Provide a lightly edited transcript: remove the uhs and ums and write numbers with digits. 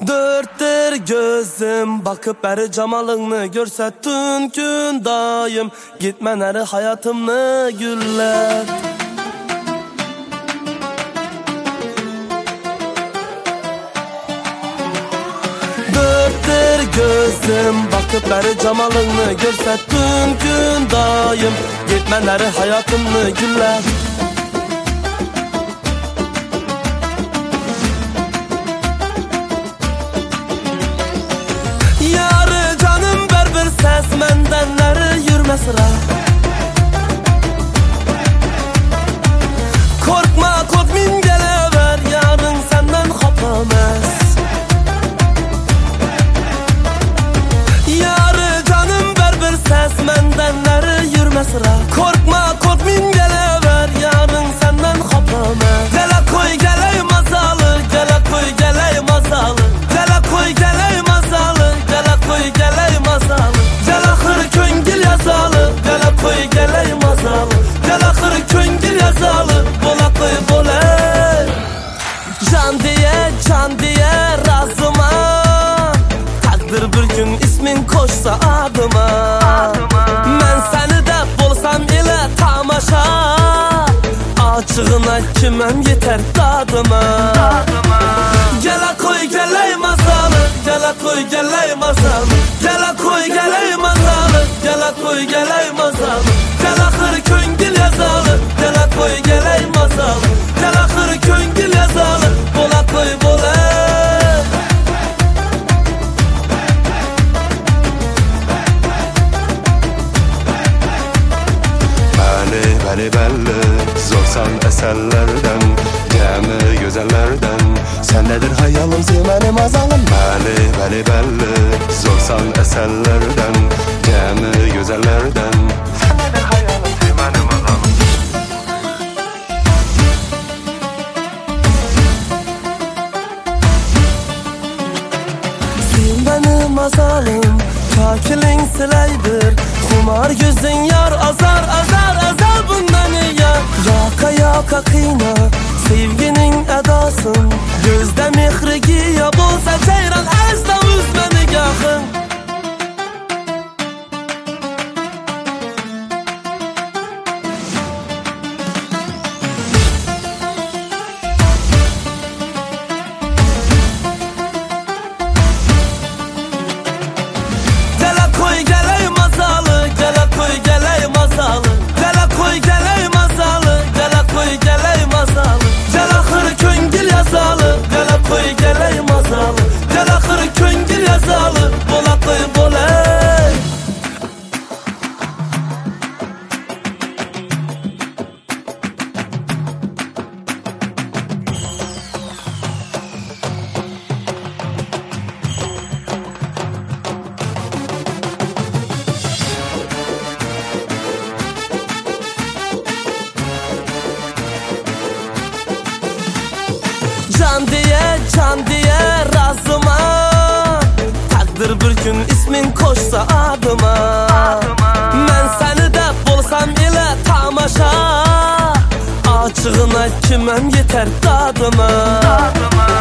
Dörttür gözüm, bakıp beri camalını görsettin gün daim. Gitmen eri hayatımını güller. Dörttür gözüm, bakıp beri camalını görsettin gün daim. Gitmen eri hayatımını güller. Yarı canım ver bir ses, menden neri yürme sıra. Korkma korkmin gelever, yarın senden hopamaz. Yarı canım ver bir ses, menden neri yürme sıra. Korkma korkmin gelever, yarın senden hopamaz. Gele koy geley mazalı, gele koy geley mazalı. Gele koy geley mazalı, gele koy geley mazalı. Gel ahır köngül yazalı, gele koy geley mazalı. Gel ahır köngül yazalı, bola koy bola. Can diye razıma, takdir bir gün ismin koşsa adıma. Ben seni de bolsam ile tamaşa, açığına kimem yeter dadıma. Gele koy geley mazalı, gele koy geley mazalı. Gele koy geley mazalı, gele koy geley mazalı. Gel ahır köngül yazalı, gele koy geley mazalı. Gel ahır köngül yazalı, bola koy bola. Belli zorsan eserlerden, cemi güzellerden. Sendedir hayalım benim azalım. Belli zorsan eserlerden, cemi güzellerden. Sendedir hayalım benim azalım. Sen benim azalım, kakilin sileydir. Kumar gözün yar azar bundan ya. Yaka kıyna sevginin edasın. Gözde mihri giya bolsa ceyran ezda üzme nigahın. Gele koy geley mazalı, gele koy geley mazalı. Gele koy geley mazalı, gele koy geley mazalı. Gel ahır köngül yazalı, gele koy geley mazalı. Gel ahır köngül yazalı, bola koy bola. Can diye razıma, takdir bir gün ismin koşsa adıma. Ben seni de bolsam ile tamaşa, açığına kimem yeter dadıma.